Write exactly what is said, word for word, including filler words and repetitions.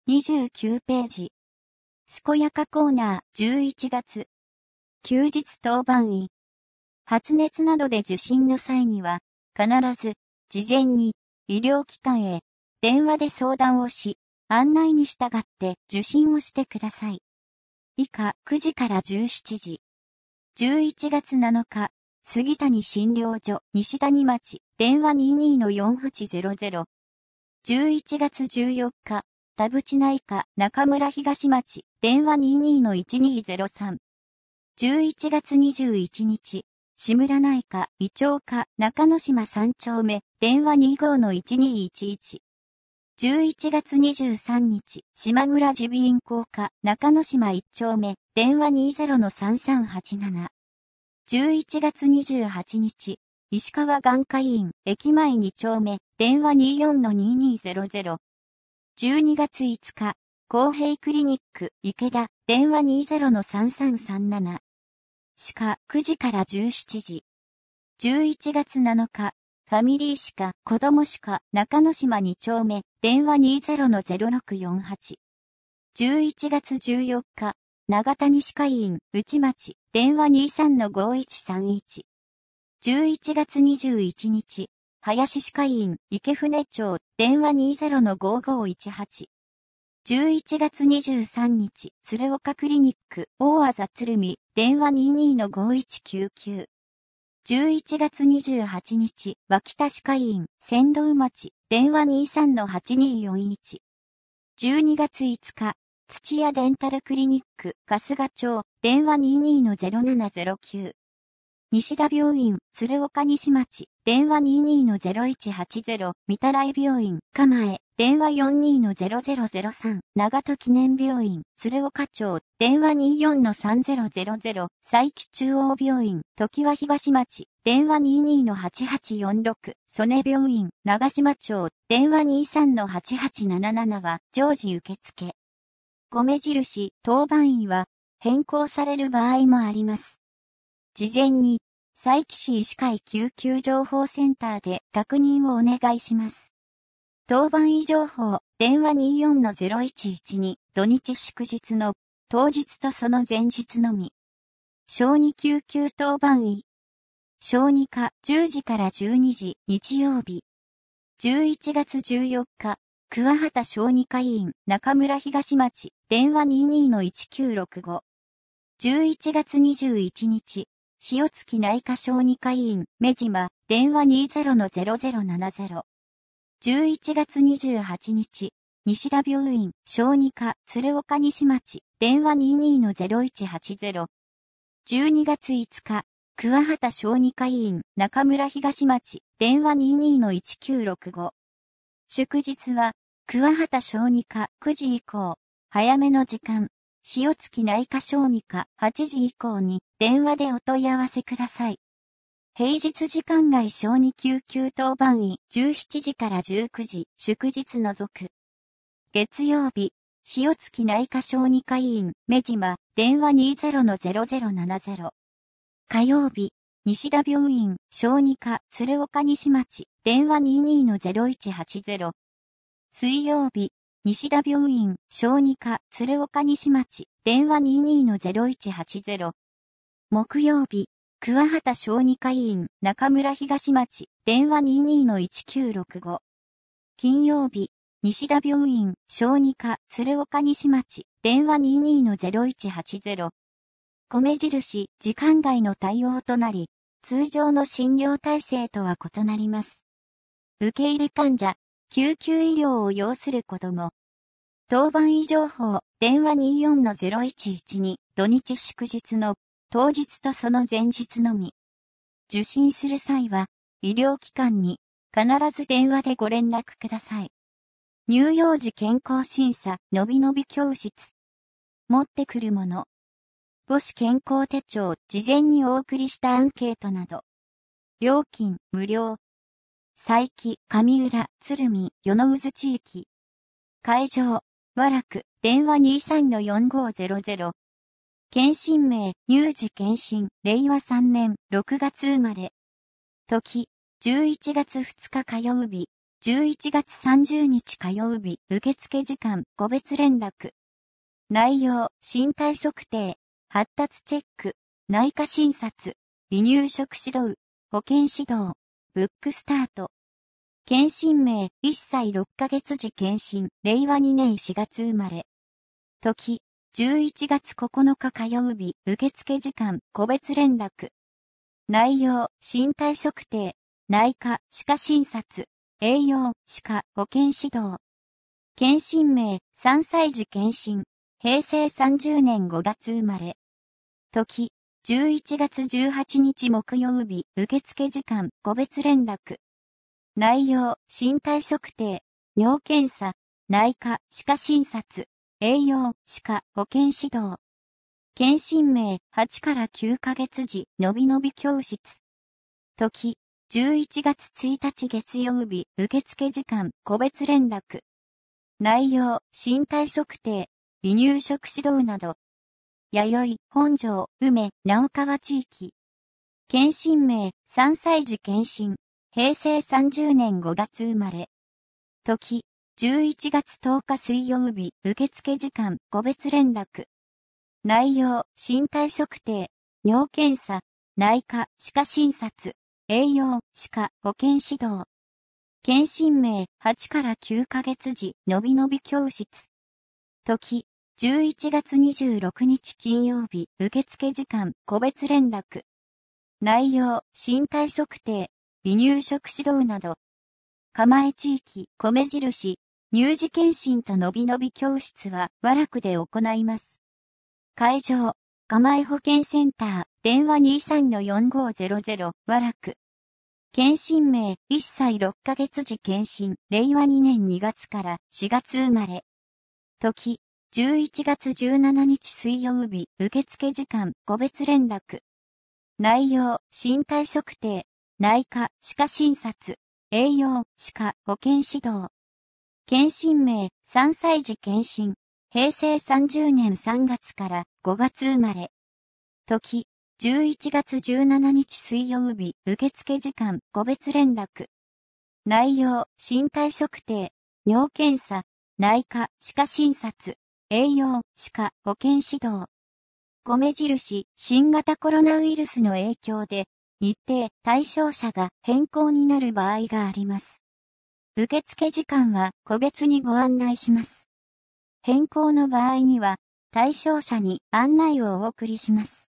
にじゅうきゅうページ。健やかコーナーじゅういちがつ。休日当番医。発熱などで受診の際には、必ず、事前に、医療機関へ、電話で相談をし、案内に従って受診をしてください。以下くじからじゅうしちじ。じゅういちがつなのか、杉谷診療所、西谷町、電話 にじゅうにのよんはちゼロゼロ。じゅういちがつじゅうよっか、田淵内科、中村東町、電話 にじゅうにのいちにゼロさん。じゅういちがつにじゅういちにち、志村内科、胃腸科、中之島さん丁目、電話 にじゅうごのいちにいちいち。じゅういちがつにじゅうさんにち、島村耳鼻咽喉科、中之島いち丁目、電話 にじゅうのさんさんはちなな。じゅういちがつにじゅうはちにち、石川眼科医院、駅前に丁目、電話 にじゅうよんのににゼロゼロ。じゅうにがついつか、公平クリニック、池田、電話 にじゅうのさんさんさんなな。歯科、くじからじゅうしちじ。じゅういちがつなのか、ファミリー歯科、子供歯科、中之島に丁目、電話 にじゅうのゼロろくよんはち。じゅういちがつじゅうよっか、長谷歯科医院、内町、電話 にじゅうさんのごいちさんいち。じゅういちがつにじゅういちにち、林歯科医院、池船町、電話 にじゅうのごごいちはち。じゅういちがつにじゅうさんにち、鶴岡クリニック、大あざ鶴見、電話 にじゅうにのごいちきゅうきゅう。じゅういちがつにじゅうはちにち、脇田歯科医院、仙道町、電話 にじゅうさんのはちによんいち。じゅうにがついつか、土屋デンタルクリニック、春日町、電話 にじゅうにのゼロななゼロきゅう。西田病院、鶴岡西町、電話 にじゅうにのゼロいちはちゼロ、御手洗病院、蒲江、電話 よんじゅうにのゼロゼロゼロさん、長門記念病院、鶴岡町、電話 にじゅうよんのさんゼロゼロゼロ、佐伯中央病院、常盤東町、電話 にじゅうにのはちはちよんろく、曽根病院、長島町、電話 にじゅうさんのはちはちななななは常時受付。米印、当番医は変更される場合もあります。事前に、佐伯市医師会救急情報センターで確認をお願いします。当番医情報、電話 にじゅうよんのゼロいちいちに、土日祝日の当日とその前日のみ。小児救急当番医。小児科じゅうじからじゅうにじ、日曜日。じゅういちがつじゅうよっか、桑畑小児科医院、中村東町、電話 にじゅうにのいちきゅうろくご。じゅういちがつにじゅういちにち、塩月内科小児科医院、目島、電話 にじゅうのゼロゼロななゼロ。じゅういちがつにじゅうはちにち、西田病院、小児科、鶴岡西町、電話 にじゅうにのゼロいちはちゼロ。じゅうにがついつか、桑畑小児科医院、中村東町、電話 にじゅうにのいちきゅうろくご。祝日は、桑畑小児科くじ以降、早めの時間、塩月内科小児科はちじ以降に電話でお問い合わせください。平日時間外小児救急当番医じゅうしちじからじゅうくじ、祝日除く。月曜日、塩月内科小児科医院、目島、電話 にじゅうのゼロゼロななゼロ。火曜日、西田病院、小児科、鶴岡西町、電話 にじゅうにのゼロいちはちゼロ。水曜日、西田病院、小児科、鶴岡西町、電話 にじゅうにのゼロいちはちゼロ。木曜日、桑畑小児科医院、中村東町、電話 にじゅうにのいちきゅうろくご。金曜日、西田病院、小児科、鶴岡西町、電話 にじゅうにのゼロいちはちゼロ。米印、時間外の対応となり、通常の診療体制とは異なります。受け入れ患者、救急医療を要する子供。当番医情報、電話 にじゅうよんのゼロいちいちに、土日祝日の当日とその前日のみ。受診する際は、医療機関に必ず電話でご連絡ください。乳幼児健康審査、のびのび教室。持ってくるもの。母子健康手帳、事前にお送りしたアンケートなど。料金、無料。佐伯、上浦、鶴見、与野渦地域。会場、和楽、電話 にじゅうさんのよんごゼロゼロ。検診名、乳児検診、れいわさんねんろくがつ生まれ。時、じゅういちがつふつか火曜日。 じゅういちがつさんじゅうにち火曜日、受付時間、個別連絡。内容、身体測定、発達チェック、内科診察、離乳食指導、保健指導、ブックスタート。検診名、いっさいろっかげつ時検診、れいわにねんしがつ生まれ。時、じゅういちがつここのか火曜日、受付時間、個別連絡。内容、身体測定、内科、歯科診察、栄養、歯科、保健指導。検診名、さんさい児検診、へいせいさんじゅうねんごがつ生まれ。時、じゅういちがつじゅうはちにち木曜日、受付時間、個別連絡。内容、身体測定、尿検査、内科、歯科診察、栄養、歯科、保健指導。検診名、はちからきゅうかげつ時、のびのび教室。時、じゅういちがつついたち月曜日、受付時間、個別連絡。内容、身体測定、離乳食指導など。弥生、本庄、梅、直川地域。検診名、さんさい児検診、へいせいさんじゅうねんごがつ生まれ。時、じゅういちがつとおか水曜日、受付時間、個別連絡。内容、身体測定、尿検査、内科、歯科診察、栄養、歯科、保健指導。検診名、はちからきゅうかげつ時、のびのび教室。時、じゅういちがつにじゅうろくにち金曜日、受付時間、個別連絡。内容、身体測定、離乳食指導など。蒲江地域、米印、乳児検診とのびのび教室は、和楽で行います。会場、蒲江保健センター、電話 にさんのよんごゼロゼロ、和楽。検診名、いっさいろっかげつ時検診、れいわにねんにがつからしがつ生まれ。時、じゅういちがつじゅうしちにち水曜日、受付時間、個別連絡。内容、身体測定、内科、歯科診察、栄養、歯科、保健指導。検診名、さんさい児検診、へいせいさんじゅうねんさんがつからごがつ生まれ。時、じゅういちがつじゅうしちにち水曜日、受付時間、個別連絡。内容、身体測定、尿検査、内科、歯科診察、栄養、歯科、保健指導。米印、新型コロナウイルスの影響で、日程、対象者が変更になる場合があります。受付時間は個別にご案内します。変更の場合には、対象者に案内をお送りします。